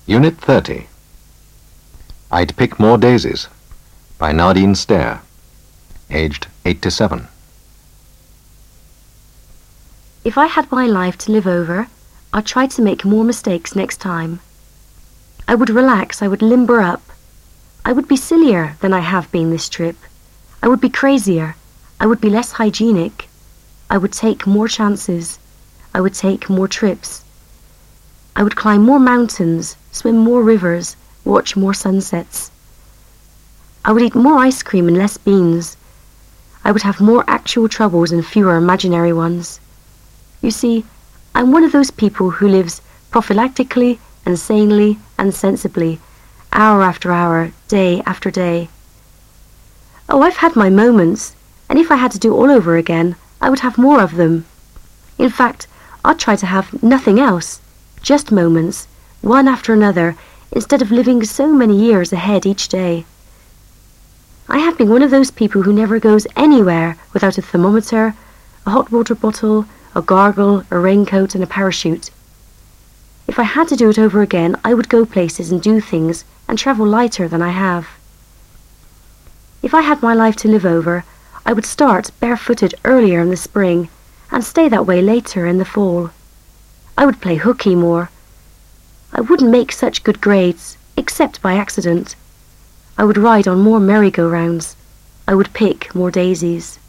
Unit 30. I'd Pick More Daisies by Nardine Stair, aged 8 to 7. If I had my life to live over, I'd try to make more mistakes next time. I would relax, I would limber up. I would be sillier than I have been this trip. I would be crazier. I would be less hygienic. I would take more chances. I would take more trips. I would climb more mountains, swim more rivers, watch more sunsets. I would eat more ice cream and less beans. I would have more actual troubles and fewer imaginary ones. You see, I'm one of those people who lives prophylactically and sanely and sensibly, hour after hour, day after day. Oh, I've had my moments, and if I had to do all over again, I would have more of them. In fact, I'd try to have nothing else, just moments, one after another, instead of living so many years ahead each day. I have been one of those people who never goes anywhere without a thermometer, a hot water bottle, a gargle, a raincoat, and a parachute. If I had to do it over again, I would go places and do things and travel lighter than I have. If I had my life to live over, I would start barefooted earlier in the spring and stay that way later in the fall. I would play hooky more. I wouldn't make such good grades, except by accident. I would ride on more merry-go-rounds. I would pick more daisies.